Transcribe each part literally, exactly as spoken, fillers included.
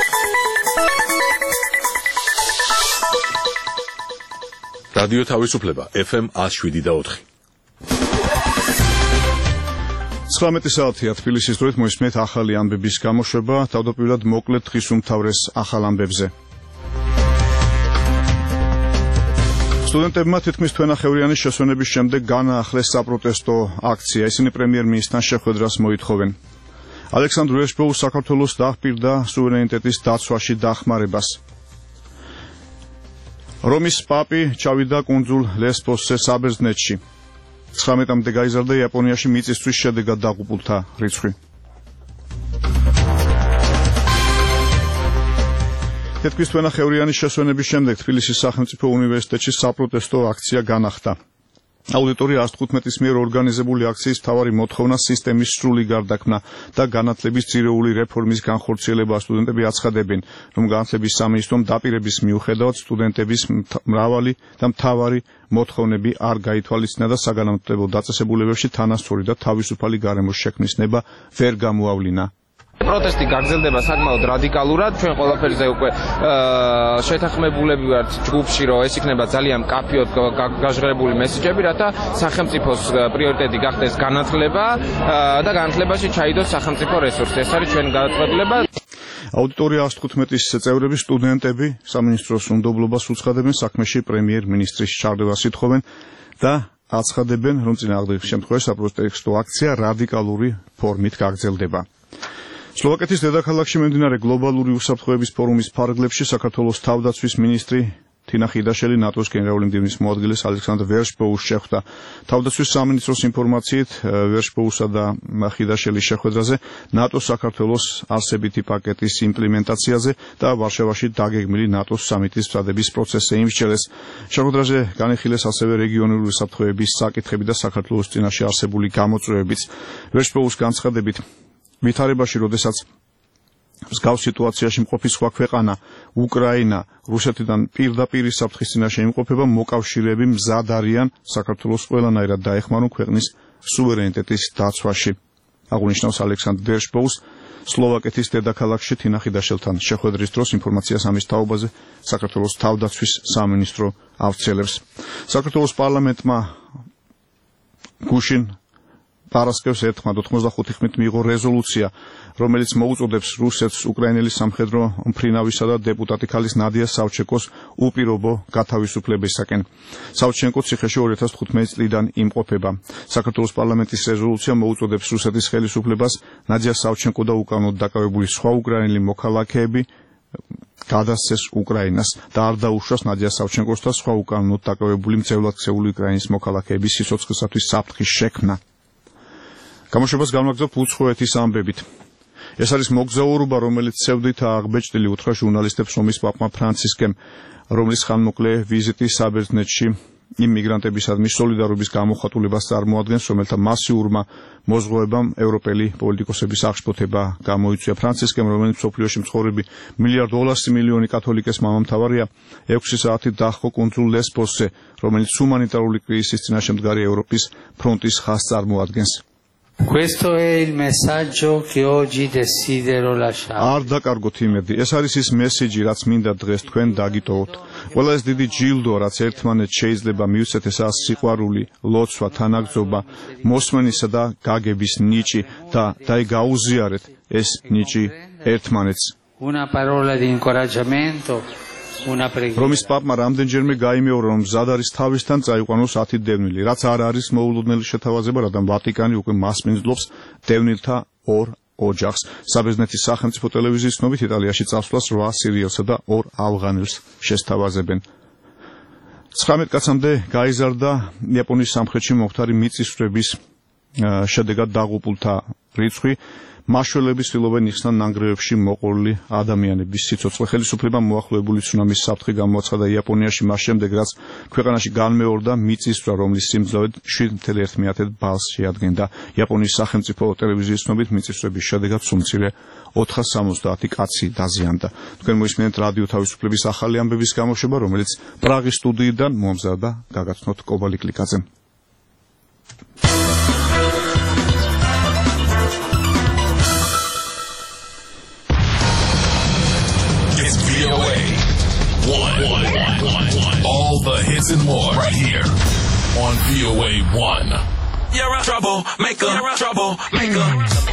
რადიო თავისუფლება ეფ ემ one oh seven და four. ცხრამეტი საათია თბილისის დროით მოისმენთ ახალი ამბების გამოშვება, თავდაპირველად მოკლედ დღის უმთავრეს ახალ ამბებზე. სტუდენტებმა თითქმის თვენახევრიანის შესვენების შემდეგ განაახლეს საპროტესტო აქცია. ისინი პრემიერ-მინისტრთან შეხვედრას მოითხოვენ. ალექსანდრ ვერშბოუს საქართველოს დაჰპირდა სუვერენიტეტის დაცვაში დახმარებას. რომის პაპი ჩავიდა კუნძულ ლესბოსზე საბერძნეთში. ცხრამეტამდე გაიზარდა იაპონიაში მიწისძვრის შედეგად დაღუპულთა რიცხვი. თითქმის თვენახევრიანის შესვენების შემდეგ თბილისის სახელმწიფო უნივერსიტეტში საპროტესტო აქცია განახდა. აუდიტორია one fifteen-ის მიერ ორგანიზებული აქციის მთავარი მოთხოვნა სისტემის სრული გარდაქმნა და განათლების ძირეული რეფორმის განხორციელება. სტუდენტები აცხადებენ, რომ განათლების სამინისტრომ დაპირების მიუხედავად სტუდენტების მრავალი და მთავარი მოთხოვნები არ გაითვალისწინა და საგანმანათლებლო დაწესებულებებში თანასწორი და თავისუფალი გარემოს შექმნის ნება ვერ გამოავლინა. პროტესტი გაგრძელდება საკმაოდ რადიკალურად. ჩვენ ყველაფერზე უკვე შეთანხმებულები ვართ ჯგუფში, რომ ეს იქნება ძალიან მკაფიოდ გაჟღერებული მესიჯები, რათა სახელმწიფოს პრიორიტეტი გახდეს განათლება და განათლებაში ჩაიდოს სახელმწიფო რესურსი. ეს არის ჩვენი გადაწყვეტილება. აუდიტორია one fifteen-ის წევრები სტუდენტები სამინისტროს უნდობლობას უცხადებენ საქმეში პრემიერ-მინისტრის ჩარდევას ითხოვენ და აცხადებენ, რომ წინააღმდეგ შემთხვევაში საპროტესტო აქცია რადიკალური ფორმით გაგრძელდება. სლოვაკეთის დედაქალაქში მიმდინარე გლობალური უსაფრთხოების ფორუმის ფარგლებში საქართველოს თავდაცვის მინისტრი თინა ხიდაშელი ნატოს გენერალური მდივნის მოადგილეს ალექსანდრ ვერშბოუს შეხვდა. თავდაცვის სამინისტროს ინფორმაციით ვერშბოუსა და ხიდაშელის შეხვედრაზე ნატოს საქართველოს არსებითი პაკეტის იმპლემენტაციაზე და ვარშავაში დაგეგმილი ნატოს სამიტის წადების პროცესზე იმსჯელეს. შეხვედრაზე განიხილეს ასევე რეგიონული უსაფრთხოების საკითხები და საქართველოს წინაშე არსებული გამოწვევებიც. ვერშბოუს განცხადებით, ვითარებაში, როდესაც მსგავს სიტუაციაში მყოფი სხვა ქვეყანა, უკრაინა, რუსეთიდან პირდაპირ საფრთხის წინაშე იმყოფება, მოკავშირეები მზად არიან საქართველოს ყველანაირად დაეხმარონ ქვეყნის სუვერენიტეტის დაცვაში. აღნიშნავს ალექსანდრ ვერშბოუს სლოვაკეთის დედაქალაქში თინა ხიდაშელთან შეხვედრის დროს ინფორმაციას ამის თაობაზე საქართველოს თავდაცვის სამინისტრო ავრცელებს. საქართველოს პარლამენტმა გუშინ პარასკევს ერთხმად ოცდახუთი ხმით მიიღო რეზოლუცია, რომელიც მოუწოდებს რუსეთს უკრაინელი სამხედრო მფრინავისა და დეპუტატი ქალის ნადია სავჩენკოს უპირობო გათავისუფლებისაკენ. სავჩენკო ციხეში two thousand fifteen წლიდან იმყოფება. საქართველოს პარლამენტის რეზოლუცია მოუწოდებს რუსეთის ხელისუფლებას ნადია სავჩენკო და უკანონოდ დაკავებული სხვა უკრაინელი მოქალაქეები გადასცეს უკრაინას და არ დაუშვას ნადია სავჩენკოს და სხვა უკანონოდ დაკავებული მძევლად ქცეული უკრაინის მოქალაქეების სიცოცხლისათვის საფრთხის შექმნა. გამოშვებას განვაგრძობ უცხოეთის ამბებით. ეს არის მოგზაურობა, რომელიც ცევდითაა აღბეჭდილი, უთხრა ჟურნალისტებს რომის პაპმა ფრანცისკემ, რომლის ხანმოკლე ვიზიტი საბერძნეთში იმ მიგრანტებისადმი სოლიდარობის გამოხატულებას წარმოადგენს, რომელთა მასიურმა მოზღვევებამ ევროპელი პოლიტიკოსების აღშფოთება გამოიწვია. ფრანცისკემ, რომელიც მსოფლიოში მცხოვრები მილიარდ ოლასი მილიონი კათოლიკეს მამამთავარია, ექვსი საათი დაჰყო კუნძულ ლესბოსზე, რომელიც ჰუმანიტარული კრიზისის წინაშე მდგარი ევროპის ფრონტის ხაზს წარმოადგენს. Questo è il messaggio che oggi desidero lasciare. არ დაკარგოთ იმედი. ეს არის ის მესიჯი, რაც მინდა დღეს თქვენ დაგიტოვოთ. ყველა ეს დიდი ჯილდო, რაც ერთმანეთს შეიძლება მივცეთ, ესაა სიყვარული, ლოცვა, თანაგრძობა, მოსმენისა და გაგების ნიჭი და დაი გაუზიარეთ ეს ნიჭი ერთმანეთს. Una parola di incoraggiamento. რომის პაპმა რამდენჯერმე გაიმეორა, რომ მზად არის თავისთან წაიყვანოს ათი დევნილი, რაც არ არის მოულოდნელი შეთავაზება, რადგან ვატიკანი უკვე მასპინძლობს დევნილთა ორ ოჯახს. საბერძნეთის სახელმწიფო ტელევიზიის ცნობით იტალიაში წასვლას რვა სირიელსა და ორ ავღანელს შესთავაზებენ. ცხრამეტ კაცამდე გაიზარდა იაპონიის სამხრეთში მომხდარი მიწისძვრების შედეგად დაღუპულთა რიცხვი. მაშველების ცდილობენ იხსნან ნანგრევებში მოყოლილი ადამიანების სიცოცხლე. ხელისუფლებამ მოახლოებული ცუნამის საფრთხე გამოაცხადა იაპონიაში მას შემდეგ, რაც ქვეყანაში განმეორდა მიწისძვრა, რომლის სიმძლავრე შვიდ კoma ერთ ბალს შეადგენდა. იაპონიის სახელმწიფო ტელევიზიის ცნობით მიწისძვრების შედეგად სულ ოთხას სამოცდაათი კაცი დაზიანდა. თქვენ მოისმენთ რადიო თავისუფლების ახალი ამბების გამოშვება, რომელიც პრაღის სტუდიიდან მომზადდა გაგაცნოთ კობალი კლიკაძემ. one. All the hits and more right here on V O A one. You're a troublemaker, you're a troublemaker.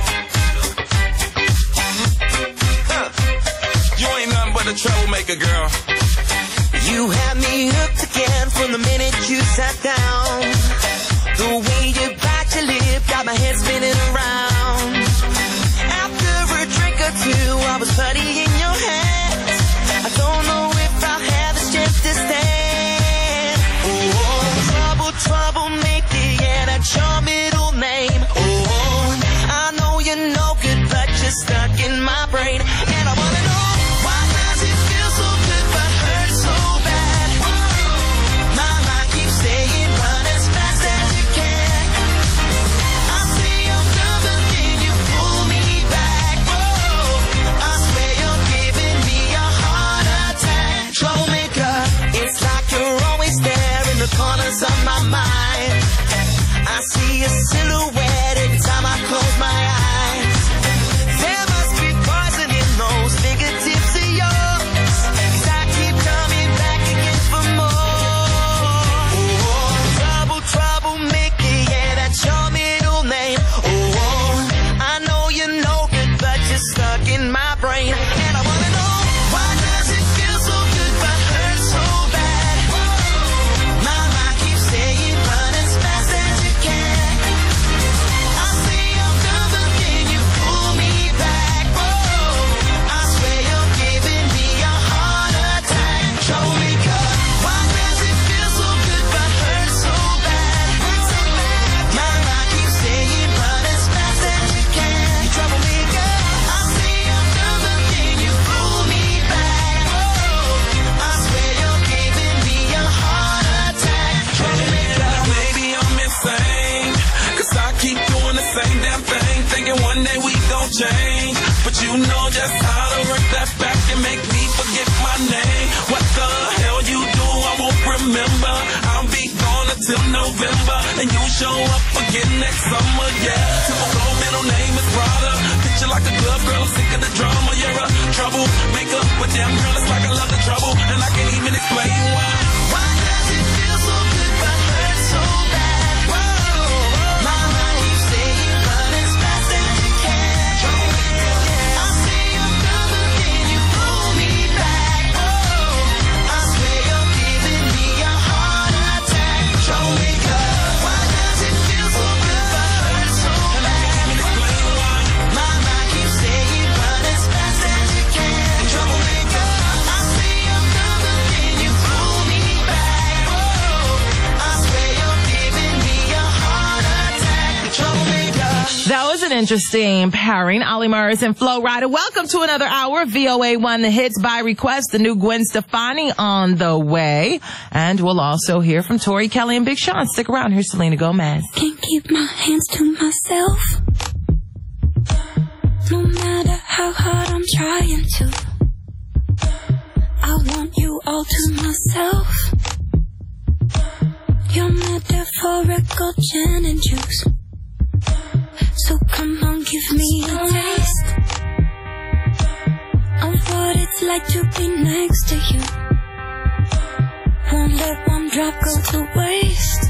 Huh. You ain't nothing but a troublemaker, girl. You had me hooked again from the minute you sat down. The way you bite your lip got my head spinning around. After a drink or two, I was putty in your hands. I don't know if I'll have the strength to stand. Oh, trouble, troublemaker, yeah, that's your middle name. Oh, I know you're no good, but you're stuck in my brain. And I wanna know, why does it feel so good but hurt so bad? My mind keeps saying run as fast as you can. I say I'm done, but then you pull me back. Oh, I swear you're giving me a heart attack. Troublemaker, it's like you're always there in the corners of my mind. I see a silhouette every time I close my eyes. There must be poison in those fingertips of yours, 'cause I keep coming back again for more. Oh, trouble, troublemaker, yeah, that's your middle name. Oh, I know you're no good, but you're stuck in my brain. And I wanna know, why does it feel so good but hurt so bad? My mind keeps saying run as fast as you can. I say I'm done, but then you pull me back. Oh, I swear you're giving me a heart attack. Troublemaker, why does it feel so good but hurt so bad? My mind keeps saying run as fast as you can. Troublemaker, I say I'm done, but then you pull me back. Oh, I swear you're giving me a heart attack. Troublemaker. Maybe I'm insane, 'cause I keep doing the same damn thing, thinking one day we gon' change. But you know just how to work that back and make me forget my name. What the hell you do, I won't remember. I'll be gone until November, and you show up again next summer, yeah. Typical middle name is Prada. Picture like a glove, girl, I'm sick of the drama. You're a troublemaker, but damn girl, it's like I love the trouble, and I can't even explain why. Why does it feel so good but hurt so bad? Whoa, my mind keeps saying run as fast as you can. I say I'm done, but then you pull me back. Oh, I swear you're giving me a heart attack. Troublemaker, why does it feel so good but hurt so bad? My mind keeps saying run as fast as you can. Troublemaker, I say I'm done, but then you pull me back. Oh, I swear you're giving me a heart attack. Troublemaker. That was an interesting pairing. Ollie Murs and Flo Rida. Welcome to another hour of V O A one, the hits by request. The new Gwen Stefani on the way. And we'll also hear from Tori Kelly and Big Sean. Stick around. Here's Selena Gomez. Can't keep my hands to myself. No matter how hard I'm trying to, I want you all to myself. Your metaphorical gin and juice, so come on, give me a taste of what it's like to be next to you. Won't let one drop go to waste.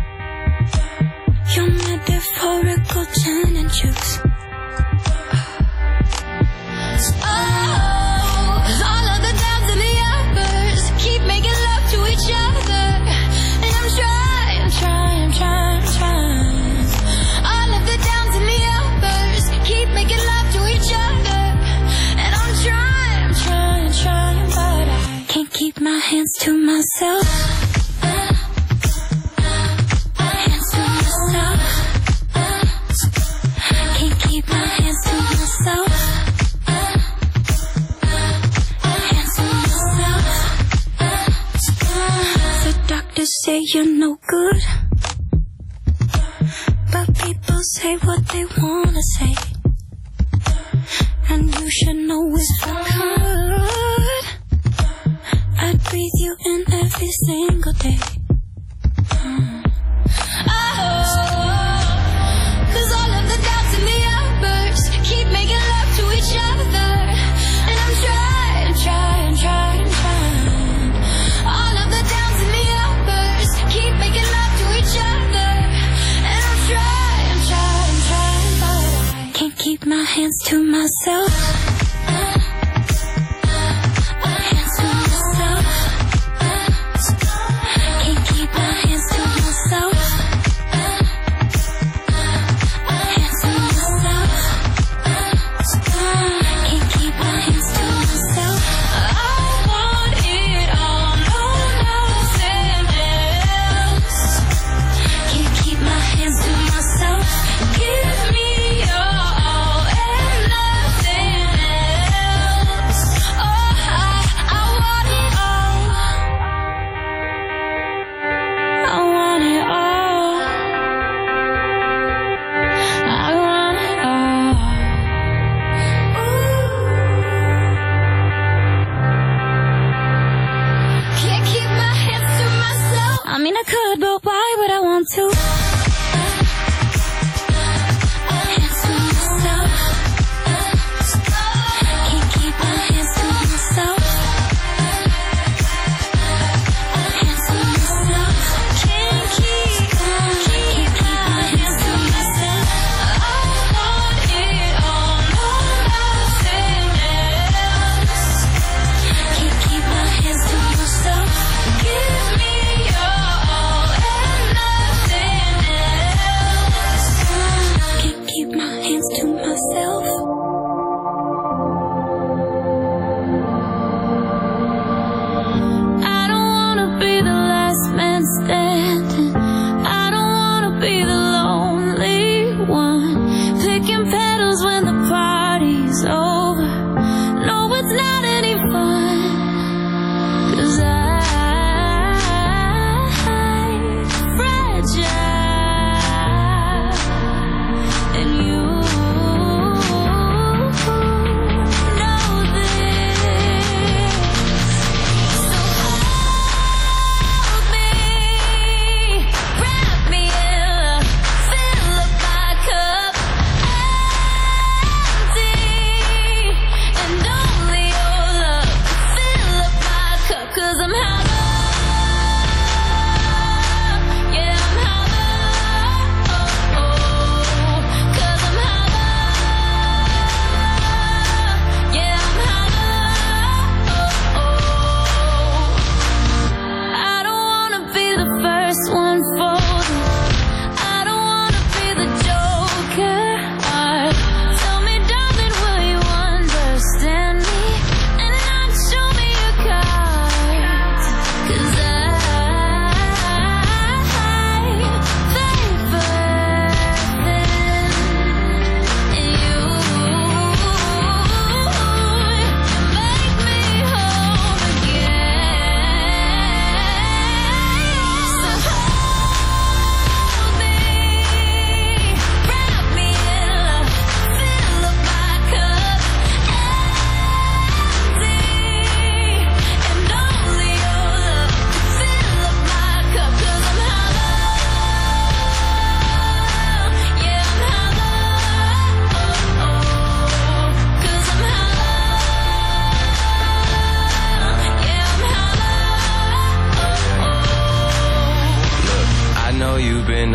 Your metaphorical gin and juice. Oh, 'cause all of the downs and the uppers keep making love to each other, and I'm trying, trying, trying, trying. All of the downs and the uppers keep making love to each other, and I'm trying, trying, trying, but I can't keep my hands to myself. Hands to myself. Can't keep my hands to myself. Hands to myself. The doctors say you're no good, but people say what they wanna say, and you should know it's for good. I'd breathe you in every single day. Mm. Oh, 'cause all of the doubts and the outbursts keep making love to each other, and I'm trying, trying, trying, trying.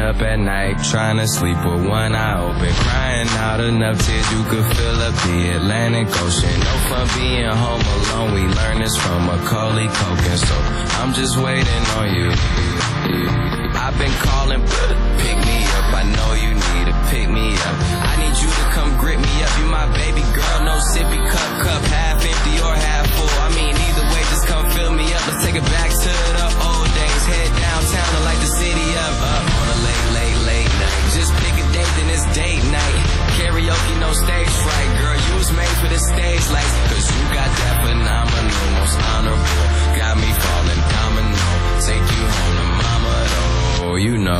up at night, trying to sleep with one eye open, crying out enough tears you could fill up the Atlantic Ocean. No fun being home alone, we learned this from Macaulay Culkin, so I'm just waiting on you. I've been calling, pick me up, I know you need to pick me up. I need you to come grip me up, you my baby girl, no sippy cup, cup half empty or half full. I mean either way, just come fill me up, let's take it back to the old days. Head downtown to light the city up, up on a late, late, late night. Just pick a date, then it's date night. Karaoke, no stage fright, girl, you was made for the stage lights. Cause you got that phenomenal, most honorable, got me falling domino. Take you home to mama though, you know.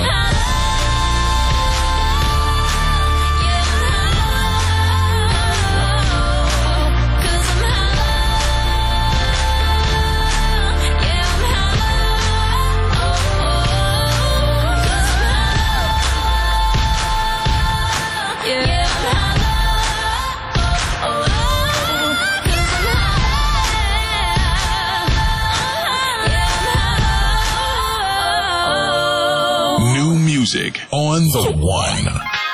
Music on the one.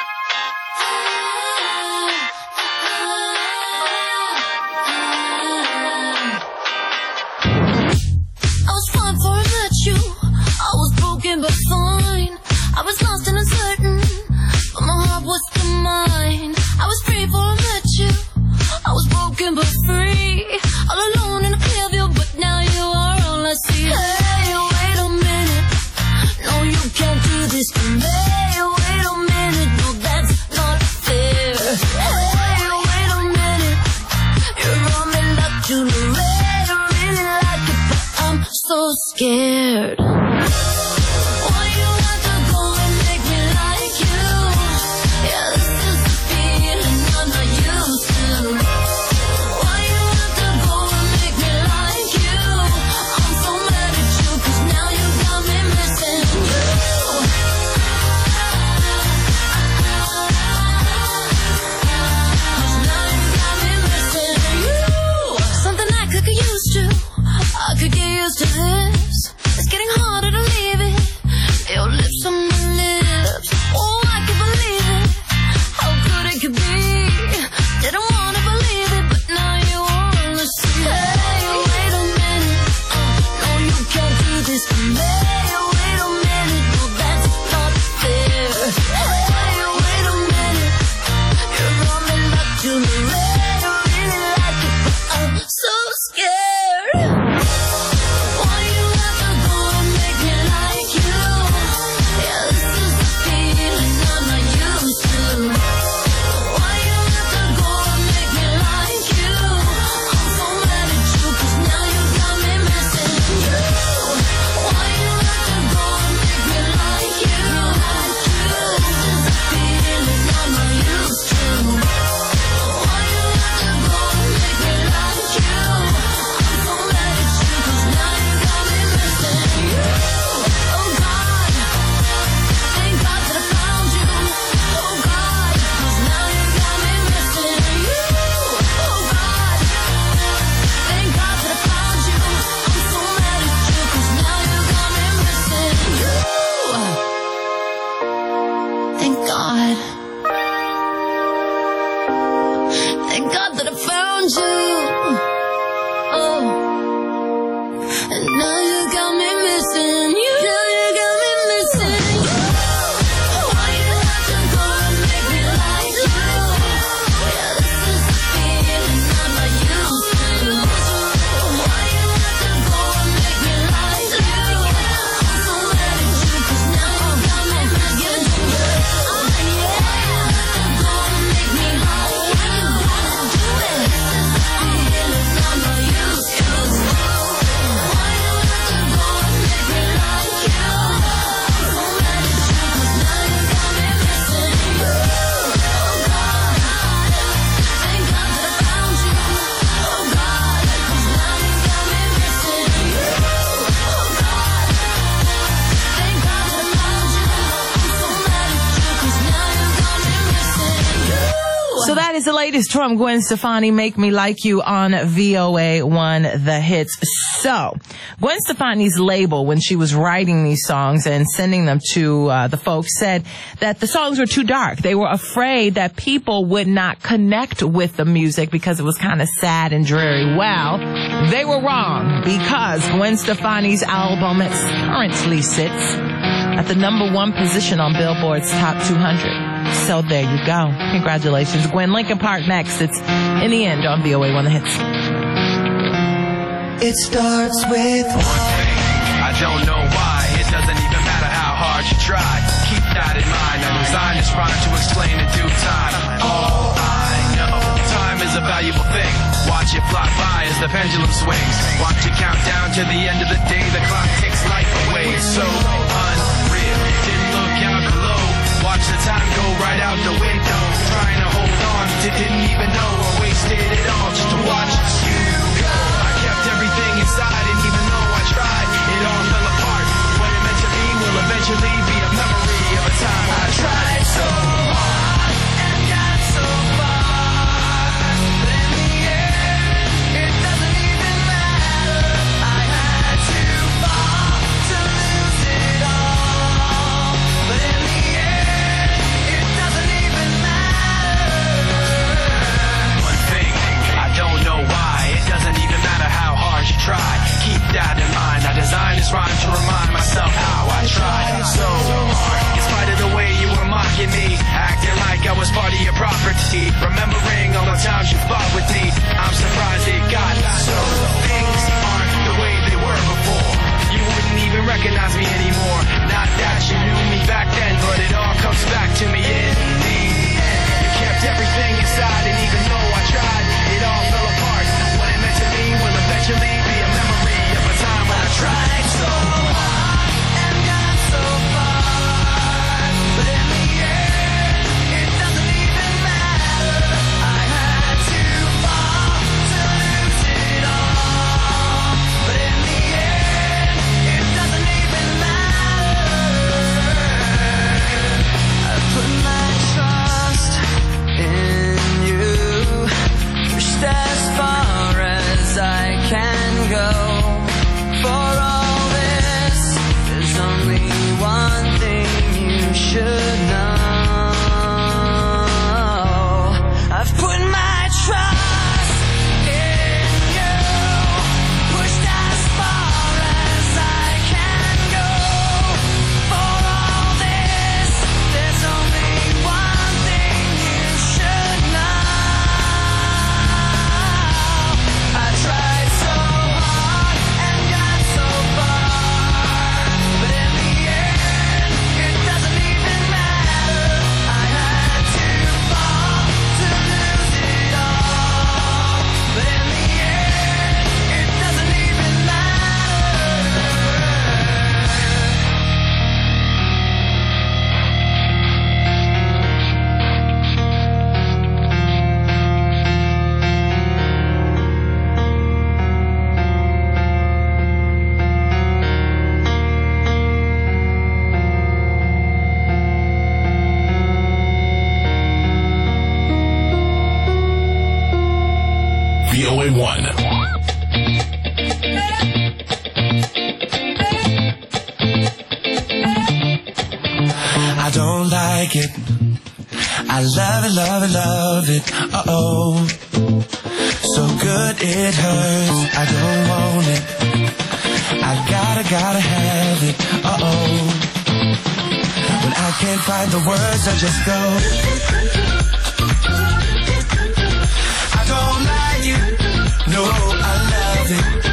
I was fine before I met you. I was broken but fine. I was lost and uncertain, but my heart was still mine. I was free before I met you. I was broken but free, all alone in a clear view, but now you are all I see. Hey, wait a minute, no, you can't do this to me. Wait a minute, no, that's not fair. Hey, wait a minute, you're on me like jewelry. I really like it, but I'm so scared. Why you have to go and make me like you? Yeah, this is the feeling I'm not used to. Why you have to go and make me like you? I'm so mad at you, cause now you got me missing you. Cause now you got me missing you. Something I could get used to. I could get used to this. It's getting hard Here's the latest from Gwen Stefani, Make Me Like You on V O A one The Hits. So, Gwen Stefani's label, when she was writing these songs and sending them to uh, the folks, said that the songs were too dark. They were afraid that people would not connect with the music because it was kind of sad and dreary. Well, they were wrong, because Gwen Stefani's album currently sits at the number one position on Billboard's Top two hundred. So there you go. Congratulations, Gwen. Linkin Park next. It's In the End on V O A one The Hits. It starts with one thing. I don't know why. It doesn't even matter how hard you try. Keep that in mind. I designed this rhyme to explain in due time. All I know, time is a valuable thing. Watch it fly by as the pendulum swings. Watch it count down to the end of the day. The clock takes life away. It's so unreal. Didn't look out below. Watch the time go right out the window. Trying to hold on, didn't even know I wasted it all just to watch you go. I kept everything inside, and even though I tried, it all fell apart. What it meant to be will eventually be a memory of a time I tried so hard and got so far. But in the end, it doesn't even matter. I had to fall to lose it all. But in the end, it doesn't even matter. One thing, I don't know why. It doesn't even matter how hard you try. Keep that in mind. I designed this rhyme to remind myself how I tried so hard. In spite of the way you were mocking me, acting like I was part of your property, remembering all the times you fought with me, I'm surprised it got so. Things aren't the way they were before. You wouldn't even recognize me anymore. Not that you knew me back then, but it all comes back to me in the end. You kept everything inside, and even though I tried, it all fell apart. What it meant to me will eventually be a memory of a time when I tried so hard and got so far. But in the end, it doesn't even matter. I had to fall to lose it all. But in the end, it doesn't even matter. I put my trust in you, pushed as far as I can go. For all this, there's only one thing you should know. I've put my trust in you, pushed as far as I can go. For all this, there's only one thing you should know. I tried so hard and got so far, but in the end, it doesn't even matter. I had to fall to lose it all, but in the end, it doesn't even matter. V O A one. I don't like it. I love it, love it, love it. Uh-oh. So good it hurts. I don't want it. I gotta, gotta have it. Uh-oh. When I can't find the words, I just go. I don't like it. No, I love it.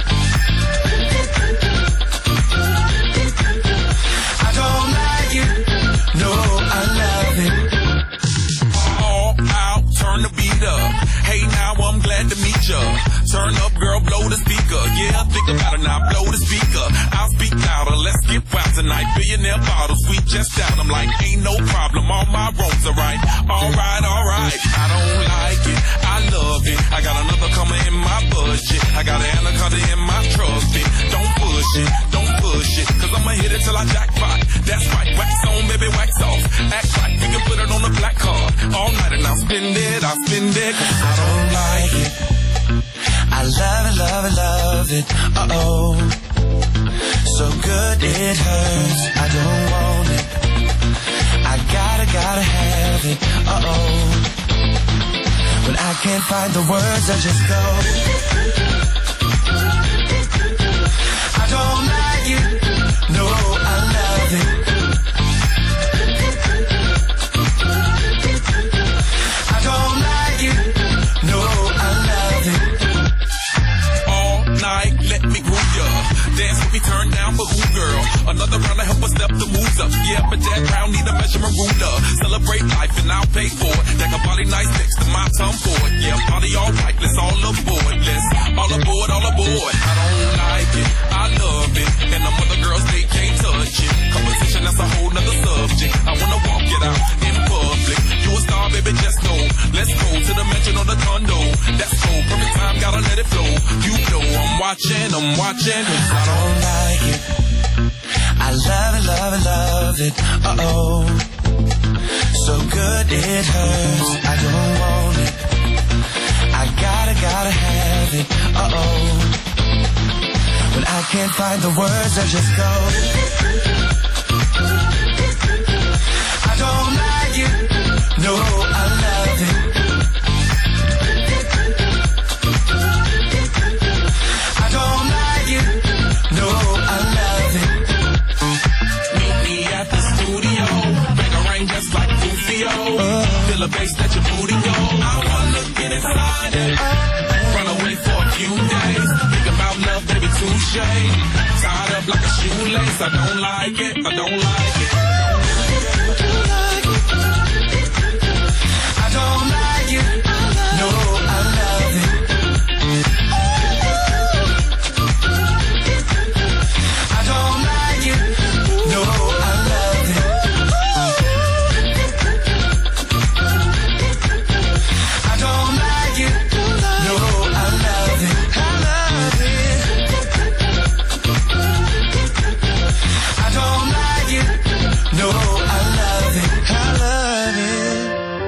I don't like it. No, I love it. All out, turn the beat up. Hey, now I'm glad to meet ya. Turn up, girl, blow the speaker. Yeah, think about it now, blow the speaker. I'll speak louder, let's get wild tonight. Billionaire bottles, we just down. I'm like, ain't no problem, all my roads are right. Alright, alright, I don't like it, I love it. I got another coming in my budget. I got an anaconda in my trusty. Don't push it, don't push it, cause I'ma hit it till I jackpot. That's right, wax on, baby, wax off. Act right, you can put it on the black card. All night and I'll spend it, I'll spend it, 'cause I don't like it. I love it, love it, love it, uh-oh. So good it hurts, I don't want it. I gotta, gotta have it, uh-oh. When I can't find the words, I just go. I don't like it, no, I love it. I don't like it, no, I love it. All night, let me groove ya. Dance with me, turn down for who, girl? Another round to help us step the moves up. Yeah, but that round need a measurement ruler. Celebrate life and I'll pay for it. That a body nice next to my tongue for it. Yeah, party all right, let's all aboard. Let's all aboard, all aboard. I don't like it, I love it. And them other girls, they can't touch it. Competition, that's a whole nother subject. I wanna walk it out in public. You a star, baby, just know. Let's go to the mansion or the condo. That's cool, perfect time, gotta let it flow. You know I'm watching, I'm watching. 'Cause I don't like it. I love it, love it, love it, uh-oh. So good it hurts, I don't want it. I gotta, gotta have it, uh-oh. When I can't find the words, I just go. I don't like it, no, I love it. I don't like it, no, I love it. Meet me at the studio, bang a rain just like Rufio. Feel the bass that your booty go. I wanna get inside it, run away for a few days. Think about love, baby, touche. Tied up like a shoelace, I don't like it, I don't like it. I don't like it, no, I love it. I don't like it, no, I love it. I don't like it, no, I love it. I love it. I don't like it, no, I love it. I love it.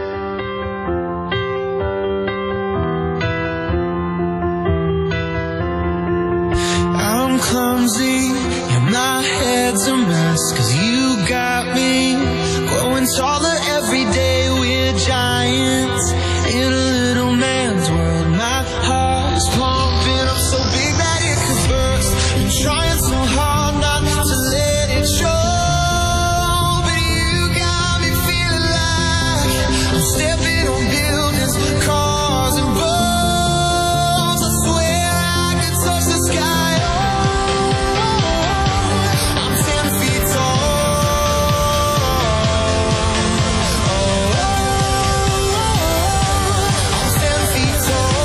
I'm clumsy and my head's a mess, 'cause you got me growing taller every day. We're giants in a little man's world. My heart is pumping up so big that it could burst. I'm trying so hard not to let it show, but you got me feeling like I'm stepping on buildings, cars and boats. I swear I could touch the sky. Oh, I'm ten feet tall. Oh, I'm ten feet tall.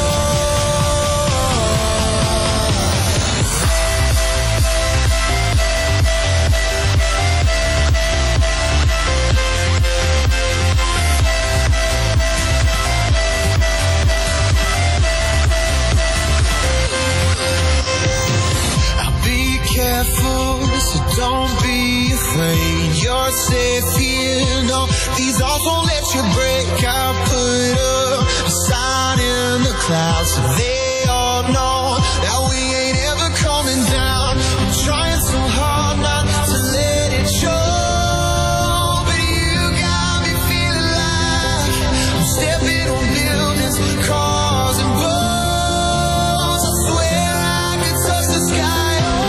I'll be careful, so don't be afraid. You're safe here, no, these walls won't let you break. I'll put up a sign in the clouds so they all know that we ain't ever coming down. I'm trying so hard not to let it show, but you got me feeling like I'm stepping on buildings, cars and boats. I swear I could touch the sky.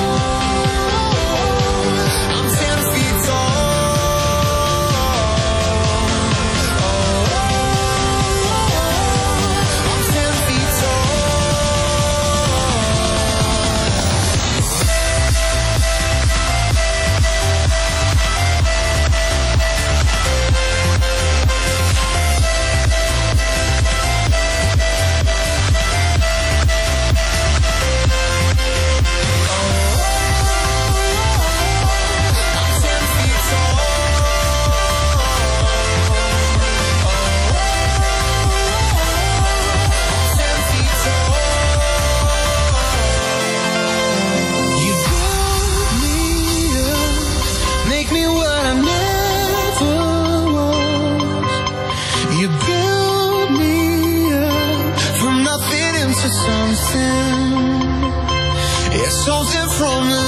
Oh, I'm ten feet tall. Oh, I'm ten feet tall. chosen. Yeah, chosen from the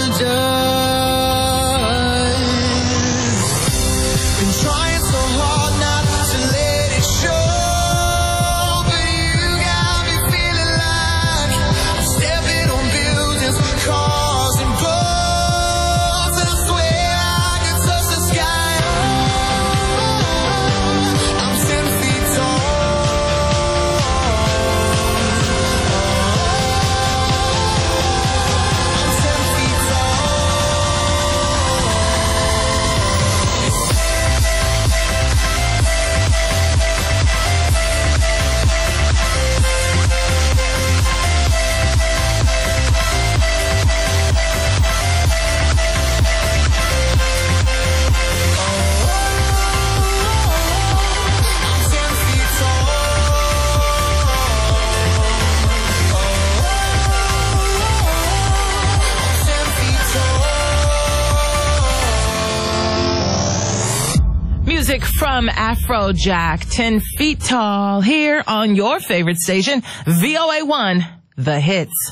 dust. Been trying so hard not to let it show, but you got me feeling like I'm stepping on buildings, cars and boats, and I swear I could touch the sky. Oh, I'm ten feet tall. I'm ten feet tall. I'm ten feet tall. I'm ten feet tall. Music from Afrojack, ten feet tall, here on your favorite station, V O A one, The Hits.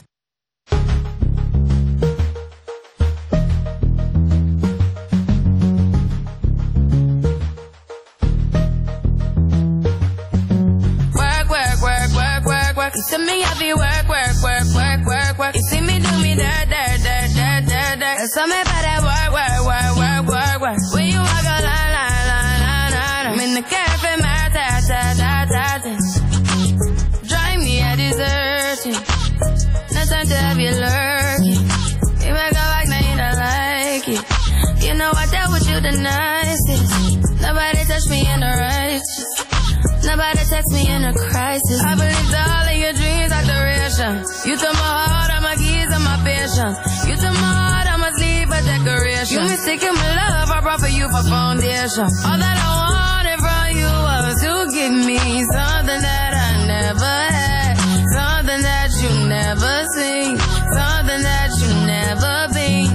Work, work, work, work, work, work. You see me heavy work, work, work, work, work, work. You see me do me dirt, dirt, dirt, dirt, dirt, dirt. There's something about that work, work, work, work, work, work. When you walk a line, line, line, line, line. I'm in the cafe, my ta, ta, ta, ta, ta. Drive me a desertion. No time to have you lurking. You make a like, now you don't like it. You know I dealt with you the nicest. Nobody touched me in the righteous. Nobody text me in a crisis. I believed all of your dreams are duration. You took my heart, all my keys, and my patience. You took my heart, I must leave a decoration. You mistaken my love, I brought for you for foundation. All that I wanted from you was to give me something that I never had, something that you never seen, something that you never been.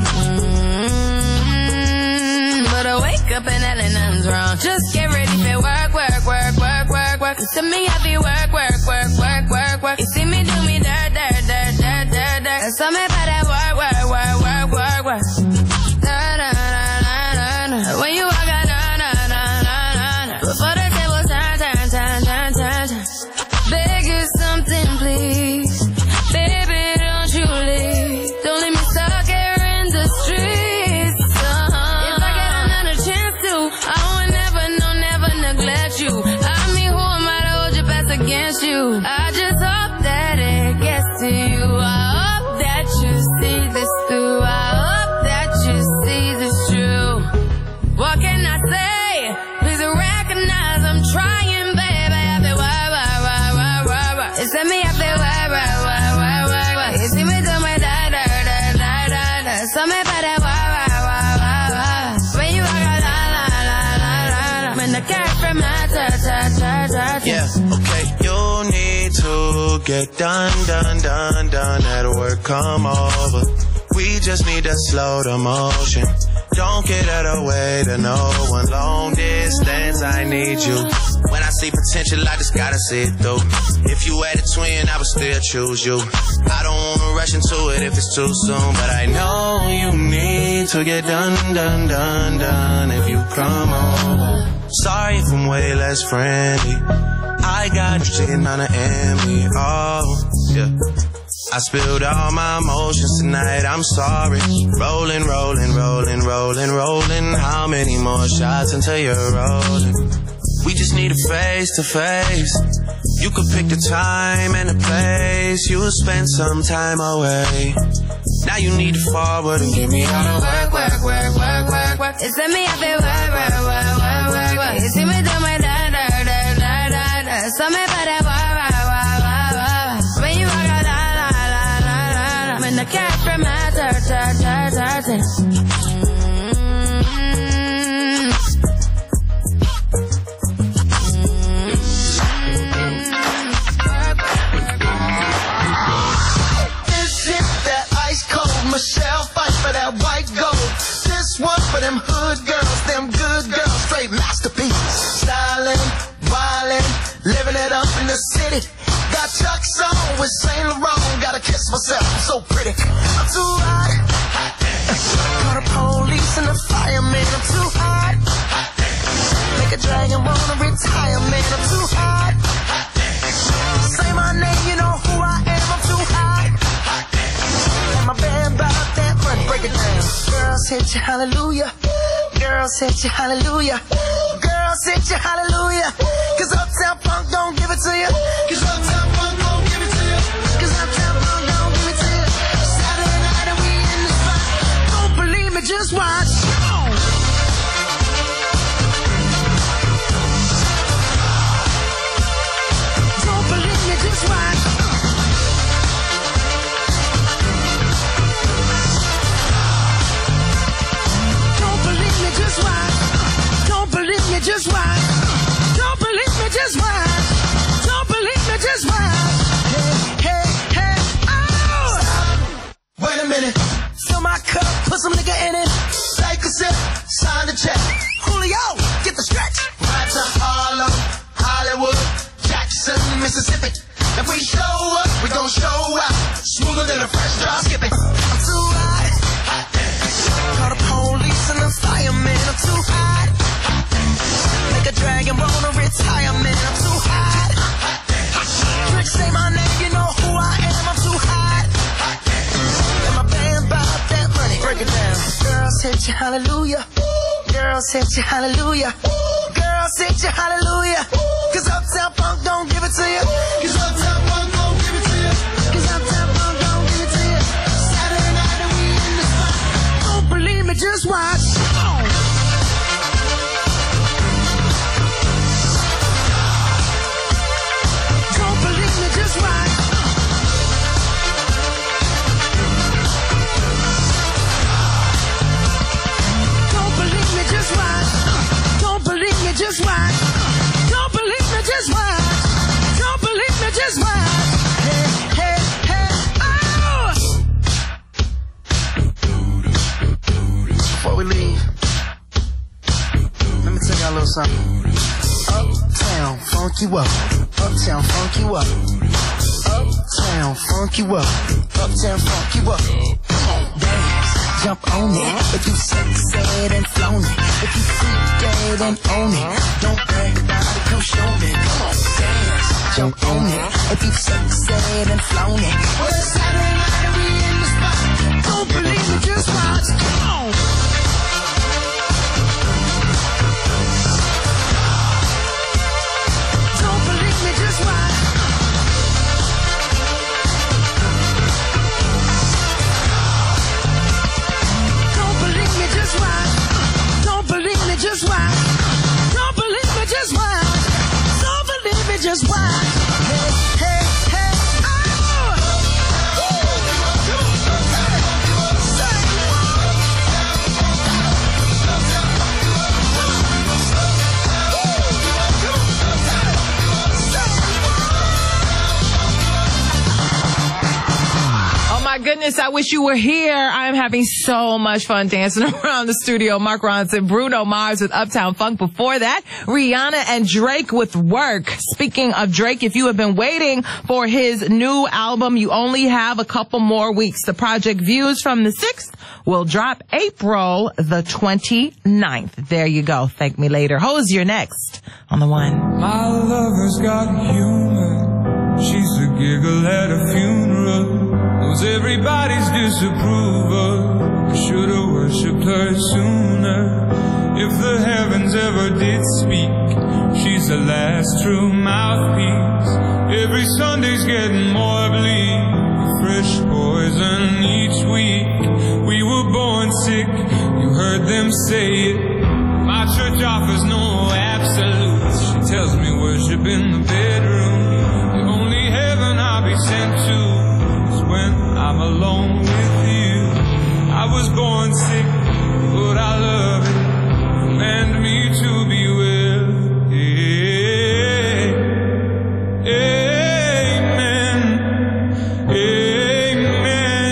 Mm-hmm. But I wake up and hell and nothing's wrong. Just get ready for work, work, work, work, work, work. You see me heavy work, work, work, work, work, work. You see me do me dirt, dirt, dirt, dirt, dirt, dirt. There's something about that work, work, work, work, work, work. Da, da, da, da, da, da. When you walk out, da, da, da, da, da, da. Before the table turn, turn, turn, turn, turn, turn. Beg you something, please. Baby, don't you leave. Don't leave me stuck here in the streets. Uh-huh. If I get another chance to, I would never, no, never neglect you. I mean, who am I to hold your best against you? I just hope that it gets to you. I hope that you see this through. I hope that you see this true. What can I say? Please recognize I'm trying, baby. I feel why, why, why, why, why, why. It's me, I feel why, why, why, why, why, why. You see me do my da, da, da, da, da, da. Something about that why, why, why, why, why. When you walk out, la, la, la, la, la, la. When the cat from my ta, ta, ta, ta, ta. Yeah, okay. You need to get done, done, done, done. That work come over. We just need to slow the motion. Don't get out of the way to no one. Long distance, I need you. When I see potential, I just gotta see it through. If you had a twin, I would still choose you. I don't wanna rush into it if it's too soon, but I know you need to get done, done, done, done. If you come over, sorry if I'm way less friendly. I got you sitting on the enemy. Oh, yeah. I spilled all my emotions tonight, I'm sorry. Rolling, rolling, rolling, rolling, rolling. How many more shots until you're rolling? We just need a face to face. You could pick the time and the place. You'll spend some time away. Now you need to forward and give me all the work, work, work, work, work, work. It's me, I feel work, work, work, work, work, work. You see me do my da, da, da, da, da, da. Something about that work, work, work, work, work. When you walk out, la, la, la, la, la, la. When the cat from my ta, ta, ta, ta, ta. Michelle, fight for that white gold. This one for them hood girls, them good girls, straight masterpiece. Stylin', wildin', living living it up in the city. Got Chuck's on with Saint Laurent. Gotta kiss myself, I'm so pretty. I'm too hot. Call the police and the fireman. I'm too hot. Make a dragon wanna retire, man. I'm too hot. Say my name, you know who I am. I'm too hot. And my band bought that money. Break it down. Girls hit you, hallelujah. Girls hit you, hallelujah. Girls hit you, hallelujah. Cause Uptown Funk don't give it to you. Cause Uptown Funk don't give it to you. Cause Uptown Funk don't give it to you. Saturday night and we in the spot. Don't believe me, just watch. Don't believe me, just watch. Don't believe me, just watch. Don't believe me, just watch. Don't believe me, just watch. Don't believe me, just watch. Hey, hey, hey, oh! Wait a minute. Fill my cup, put some nigga in it. Take a sip, sign the check. Julio, get the stretch. Right to Harlem, Hollywood, Jackson, Mississippi. If we show up, we gon' show out. Smoother than a fresh drop. Skip it. I'm too hot. Call the police and the fireman. I'm too hot. Make a dragon wanna retire, man. I'm too hot. Trick, say my name, you know who I am. I'm too hot. And my band bought that money. Break it down. Girls hit you, hallelujah. Girls hit you, hallelujah. Girls hit you, hallelujah. Cause Uptown Funk don't give it to you. Cause Uptown Funk don't give it to you. Cause Uptown Funk don't give it to you. Saturday night and we in the spot. Don't believe me, just watch. Don't believe me, just watch. Don't believe me, just watch. Don't believe me, just watch. Don't believe me, just watch. Don't believe me, just watch. Hey, hey, hey, oh! Before we leave, let me tell y'all a little something. Uptown, funk you up. Uptown, funk you up. Uptown, funk you up. Uptown, funk you up. Come on, dance, jump on it. If you sexed and flown it. If you freaked and own it. Don't brag about it, come show me. Come on, dance, jump on it. If you sexed and flown it. Well, it's Saturday night and we in the spot. Don't believe me, just watch. Come on. Don't believe me, just watch. Don't believe me, just watch. Don't believe me, just watch. Don't believe me, just watch. Don't believe me, just watch. Hey, hey, hey, oh! Oh my goodness, I wish you were here. I'm having so much fun dancing around the studio. Mark Ronson, Bruno Mars with Uptown Funk. Before that, Rihanna and Drake with Work. Speaking of Drake, if you have been waiting for his new album, you only have a couple more weeks. The project Views from the sixth will drop April the twenty-ninth. There you go. Thank me later. Hosier next on the one. My lover's got humor. She's a giggle at a funeral. Knows everybody's disapproval. I should've worshipped her sooner. If the heavens ever did speak, she's the last true mouthpiece. Every Sunday's getting more bleak. Fresh poison each week. We were born sick, you heard them say it. My church offers no absolutes. She tells me worship in the bedroom. The only heaven I'll be sent to is when I'm alone with you. I was born sick, but I love it. Command me to be well. Amen. Amen.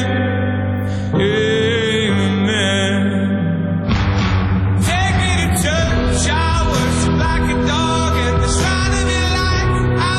Amen. Take me to church. I worship like a dog at the shrine of your light. I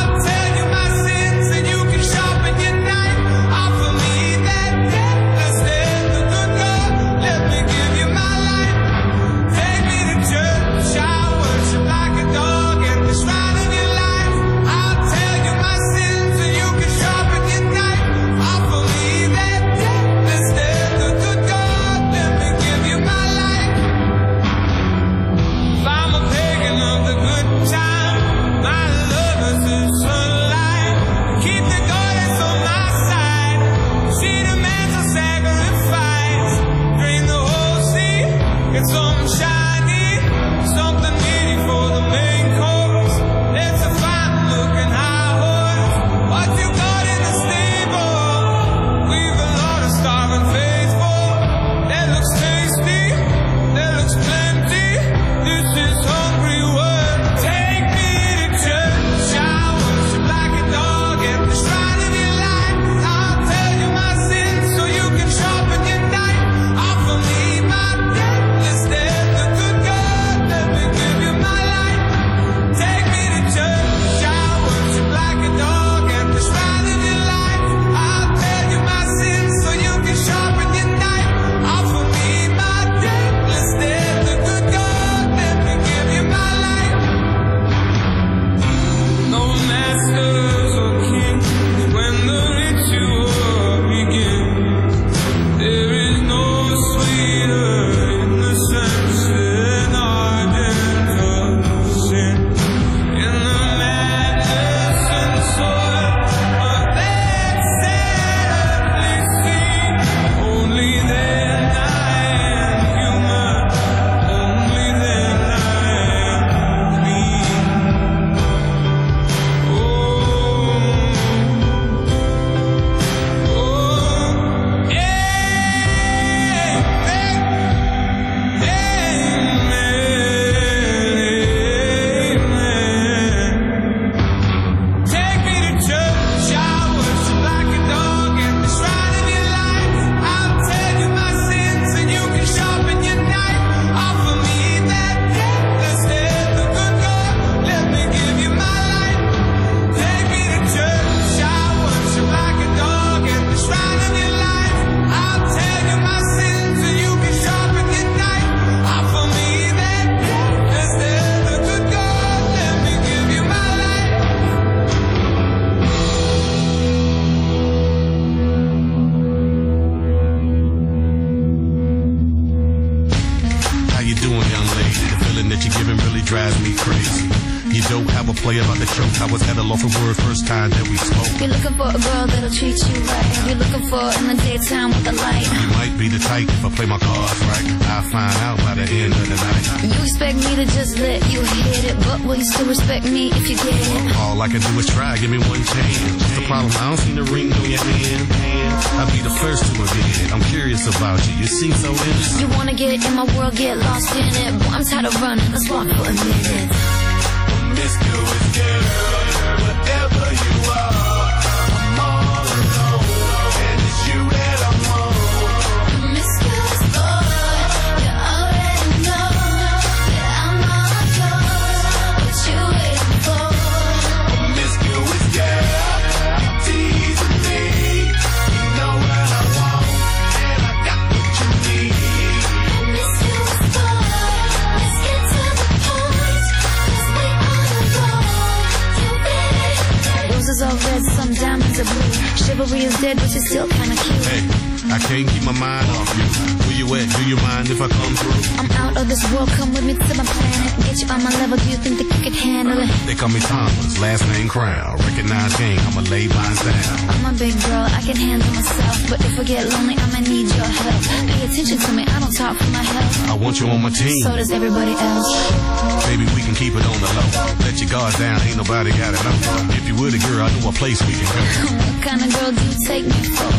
dope, have a play about the choke. I was at a loss for word first time that we spoke. You're looking for a girl that'll treat you right. You're looking for in the daytime with the light. You might be the type if I play my cards right. I'll find out by the end of the night. You expect me to just let you hit it, but will you still respect me if you get it? All I can do is try, give me one chance. What's the problem? I don't see the ring on your hand. I'll be the first to admit it. I'm curious about you. You seem so innocent. You wanna get in my world, get lost in it. Boy, I'm tired of running. Let's walk for a minute. Promiscuous girl, whatever you are, I'm all alone, and it's you that I want. Promiscuous boy, you already know that I'm all yours. What you waiting for? Promiscuous girl, teasing me. You know what I want, and I got what you need. Promiscuous boy, let's get to the point, 'cause we on the road. You ready? Roses are red, some diamonds are blue. Chivalry is dead, but you're still kinda cute. Hey, I can't keep my mind off you. Where you at? Do you mind if I come through? I'm out of this world, come with me to my planet. Get you on my level, do you think that you could handle it? They call me Thomas, last name Crown. Recognize game, I'ma lay mine down. I'm a big girl, I can handle myself. But if I get lonely, I'ma need your help. Pay attention to me, I don't talk for my health. I want you on my team. So does everybody else. Maybe we can keep it on the low. Let your guard down, ain't nobody got it know. If you were the girl, I know a place we can go. What kind of girl do you take me for?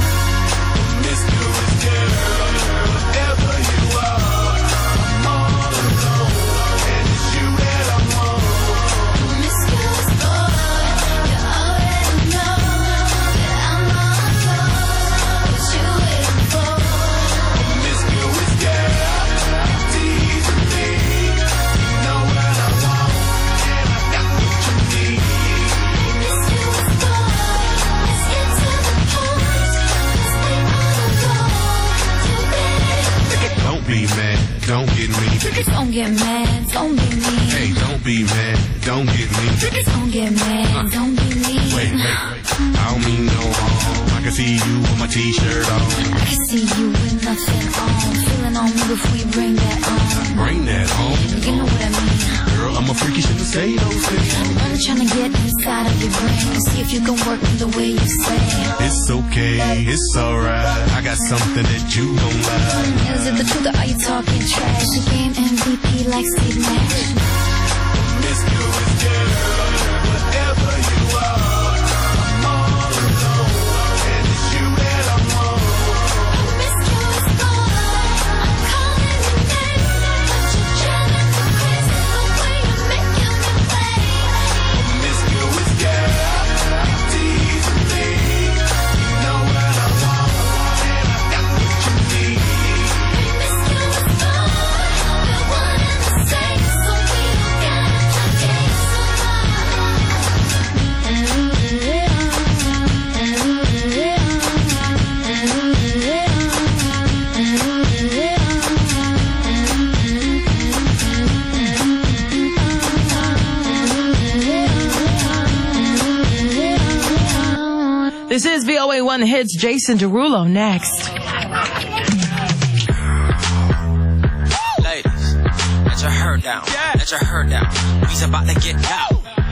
Promiscuous girl, whatever you are, I'm all alone, and it's you that I want. Promiscuous boy, you already know that I'm all yours. What you waiting for? Promiscuous girl, teasing me. You know what I want, and I got what you need. Promiscuous boy, let's get to the point, 'cause we on the road. You ready? Don't be mad, don't get me. Don't get mad, don't be mean. Hey, don't be mad, don't get me. Don't get mad, don't be mean. Wait, wait, I don't mean no harm. I can see you with my t-shirt on. I can see you with nothing on. Feeling on me before you bring that on. Bring that home. You know what I mean. Girl, I'm a freaky, shouldn't say those things. I'm trying to get inside of your brain to see if you can work me the way you say. It's okay, it's alright. I got something that you don't like. Is it the truth or are you talking trash? The game M V P like Steve Nash. Promiscuous girl, whatever you are, I'm all alone, and it's you that I want. Promiscuous boy, I'm calling your name, but you're driving me crazy the way you're making me play. Promiscuous girl, teasing me. You know what I want, and I got what you need. Promiscuous boy, we're one and the same, so we don't gotta play games This is V O A one Hits. Jason Derulo next. Ladies, let your hair down. Let your hair down. We's about to get out.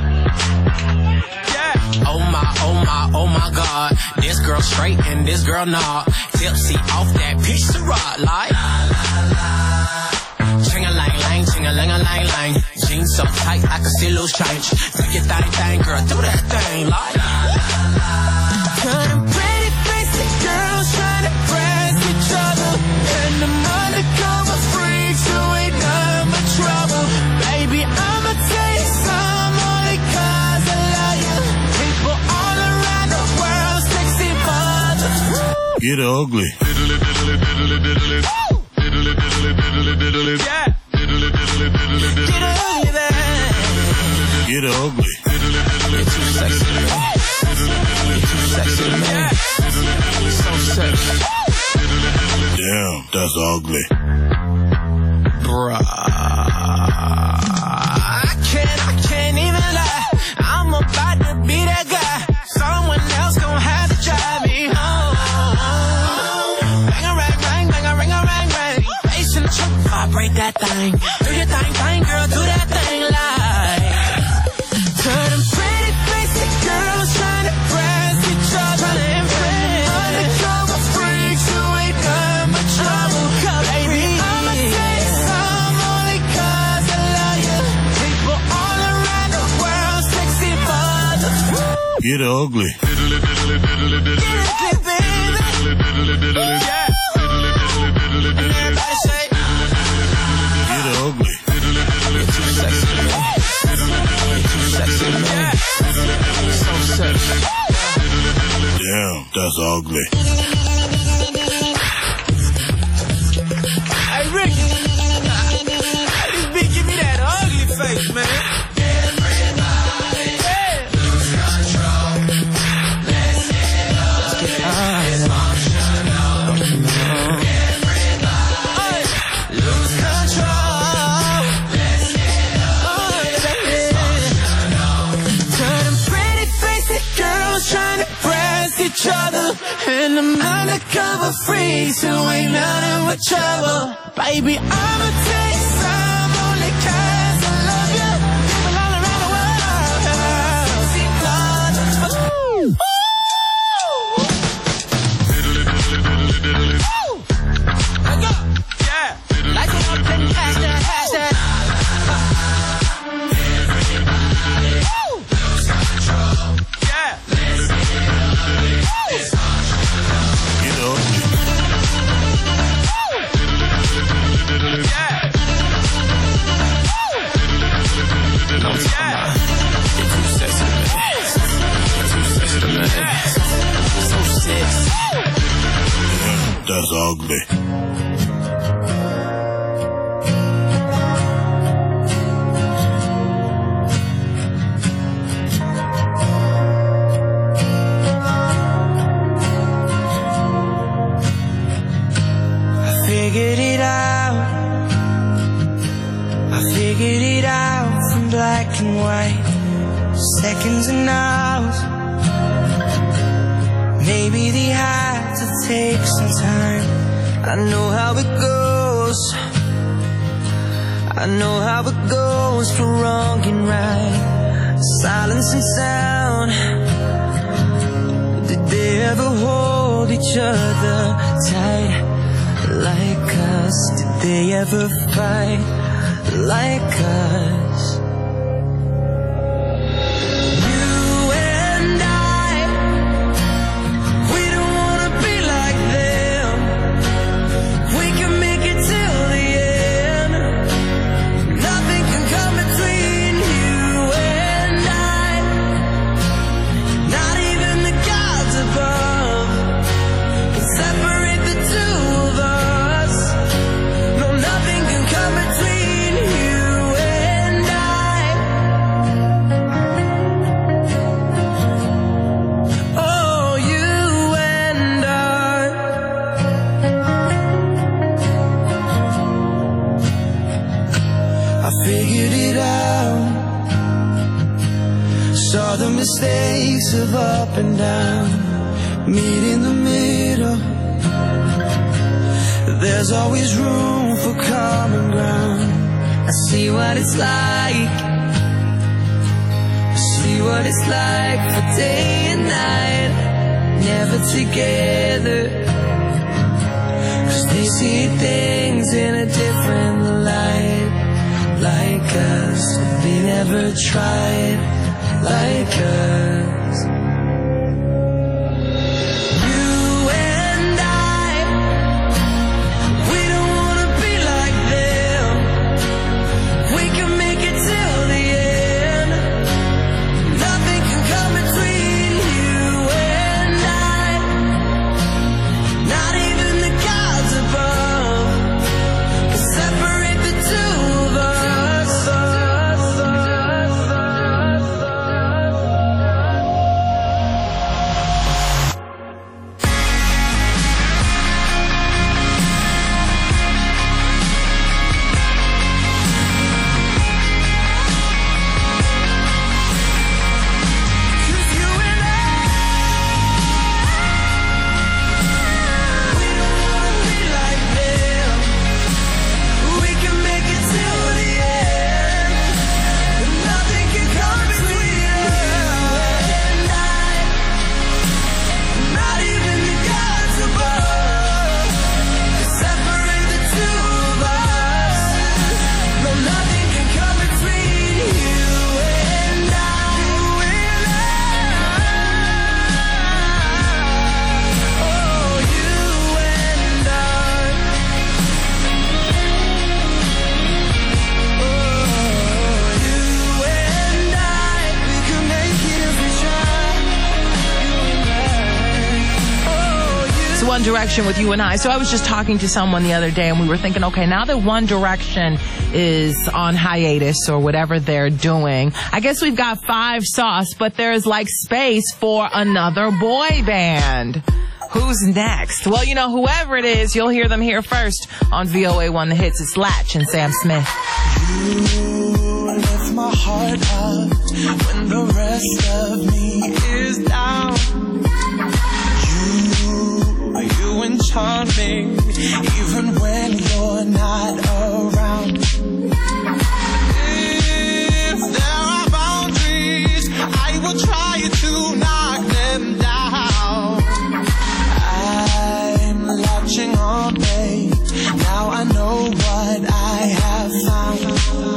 Oh my, oh my, oh my God. This girl straight and this girl not. Tipsy off that piece of rock like. Ching-a-lang-lang, ching-a-lang-a-lang-lang. Jeans so tight I can see loose change. Do your thing, thing, girl, do that thing like. Kind of pretty faced girls trying to press each other, and the undercover freaks who ain't done but trouble. Baby, I'ma tell you some only cause I love you. People all around the world, sexy mothers. Get ugly. Diddly diddly diddly diddly. Diddly diddly diddly diddly. Yeah. Diddly diddly diddly diddly. Get ugly, baby. Get ugly. Diddly diddly You're too sexy, man. You're too sexy, man. So sexy. Damn, that's ugly. Bruh. I can't, I can't even lie. I'm about to be that guy. Someone else gon' have to drive me home. Bang a rang, rang, bang a ring a rang, rang. Bass in the truck, vibrate that thing. Do your thing, thing, girl, do that thing like. Get ugly. Get ugly, baby. Yeah. And everybody say, Get ugly. you're too sexy to me. You're too sexy to me. So sexy. Damn, that's ugly. Hey, Ricky. Hey, this bitch give me that ugly face, man. Everybody, yeah. lose control. Let's get ugly. Dysfunctional. Everybody, lose control. Let's get ugly. Dysfunctional. Turning pretty faces, girls trying to press each other, and I'm undercover freaks who ain't nothing but trouble. Baby, I'ma take some only 'cause I love you. People all around the world. See blood. Ooh. Ooh. Let go. Yeah. Light it up and hashtag, hashtag. Everybody, Ooh. lose control. Yeah. Let's get ugly. Dysfunctional. Get ugly. Yeah. No, yeah. You're too sexy to me. You're too sexy to me. So sexy. Damn, that's ugly. I figured it out. I figured it out from black and white. Seconds and hours. Maybe they had to take some time. I know how it goes. I know how it goes for wrong and right. Silence and sound. Did they ever hold each other tight like us? Did they ever fight like us? You and I, we don't wanna be like them. We can make it till the end. Nothing can come between you and I. Not even the gods above can separate the two of us. No, nothing can come between you and I. Oh, you and I. I figured it out. Saw the mistakes of up and down. Meet in the middle. There's always room for common ground. I see what it's like. I see what it's like for day and night. Never together. 'Cause they see things in a different light. Like us, they never tried like us. You and I, we don't wanna be like them. We can make it till the end. Nothing can come between you and I. Not even the gods above can separate the two of us. One Direction with You and I. So I was just talking to someone the other day and we were thinking, okay, now that One Direction is on hiatus or whatever they're doing, I guess we've got Five Sauce, but there's like space for another boy band. Who's next? Well, you know, whoever it is, you'll hear them here first on V O A one The Hits. It's Latch and Sam Smith. You lift my heart up when the rest of me is down. You enchant me even when you're not around. If there are boundaries, I will try to knock them down. I'm latching on, babe. Now I know what I have found.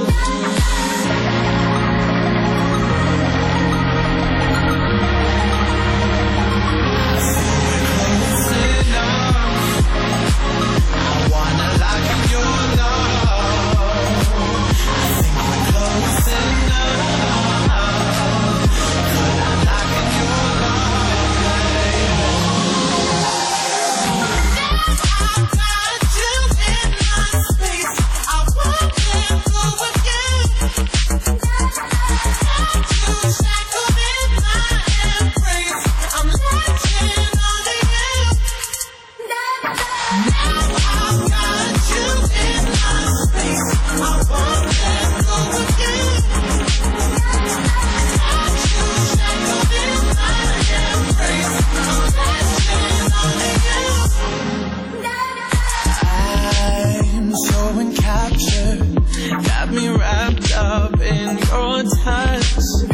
Got me wrapped up in your touch.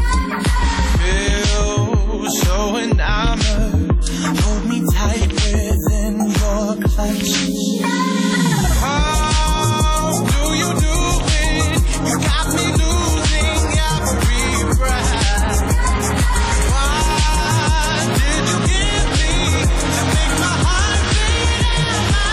Feel so enamored. Hold me tight within your clutch. How do you do it? You got me losing every breath. Why did you give me to make my heart beat in my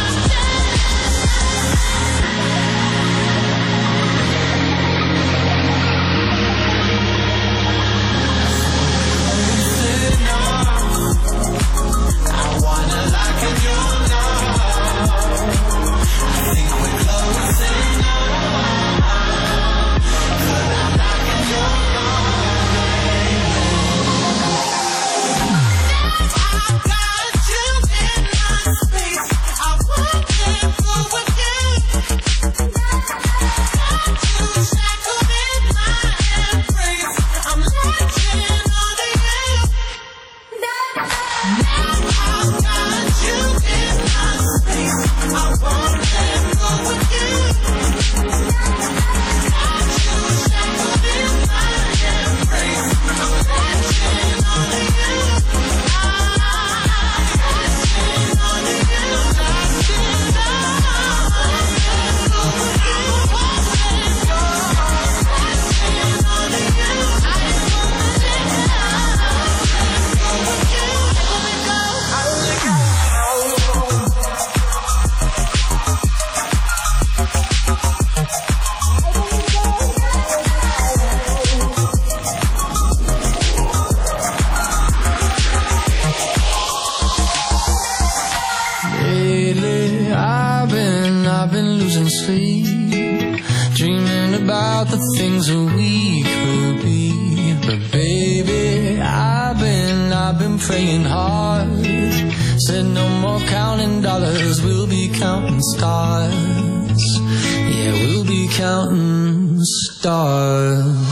praying hard. Said no more counting dollars, we'll be counting stars. Yeah, we'll be counting stars.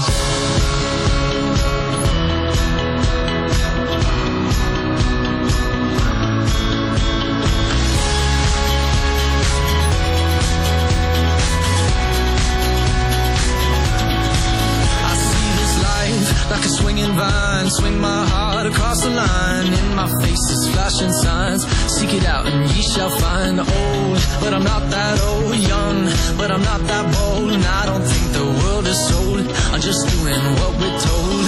Like a swinging vine, swing my heart across the line. In my face is flashing signs. Seek it out and ye shall find. Old, but I'm not that old. Young, but I'm not that bold. And I don't think the world is sold. I'm just doing what we're told.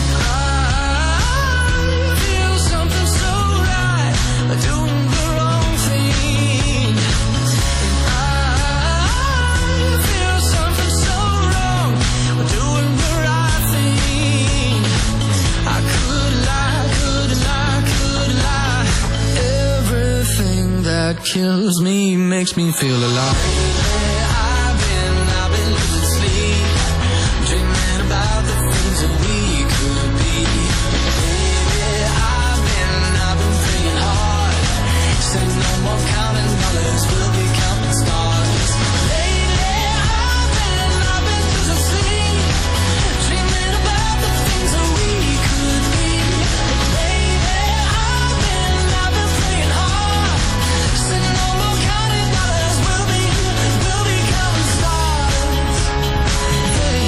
I feel something so right, doing the wrong thing. And I feel something so wrong, doing the right thing. I could lie, could lie, could lie. Everything that kills me makes me feel alive. I've been, I've been losing sleep, dreaming about the things that we could be. Baby, I've been, I've been praying hard, say no more counting dollars, we'll be counting stars. Lately, I've been, I've been losing sleep, dreaming about the things that we could be. Baby, I've been, I've been praying hard, say no more counting dollars, we'll be, we'll be counting stars. Hey.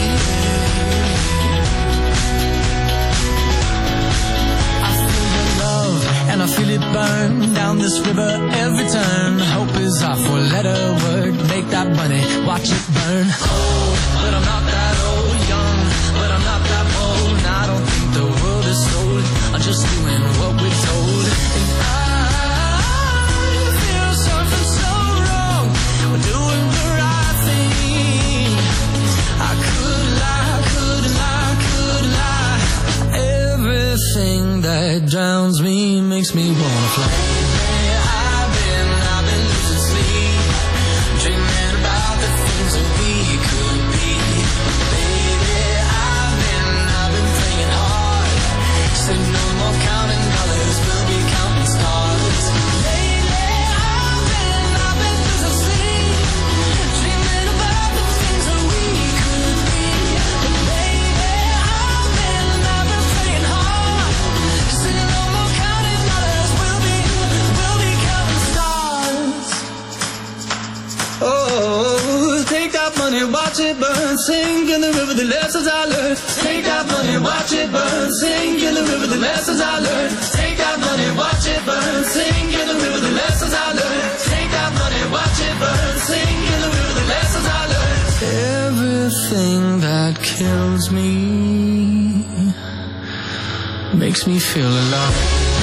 I feel the love and I feel it burn down this river every turn. Hope is our four-letter word. Make that money, watch it burn. Old, but I'm not that old. Young, but I'm not that bold. And I don't think the world is sold. I'm just doing what we're told. And I feel something so wrong. We're doing the right thing. I could lie, could lie, could lie. Everything that drowns me makes me wanna fly. I've been, I've been losing sleep, dreaming about the things that we could be. Baby, I've been, I've been praying hard, say no more counting dollars, we'll be counting stars. Lately, I've been, I've been losing sleep, dreaming about the things that we could be. Baby, I've been, I've been praying hard, say no more counting dollars, we'll be, we'll be counting stars. Oh, take that money, watch it burn, sing in the river the lessons I learned. Take that money, watch it burn, sing in the river the lessons I learned. Take that money, watch it burn, sing in the river the lessons I learned. Take that money, watch it burn, sing in the river the lessons I learned. Everything that kills me makes me feel alive.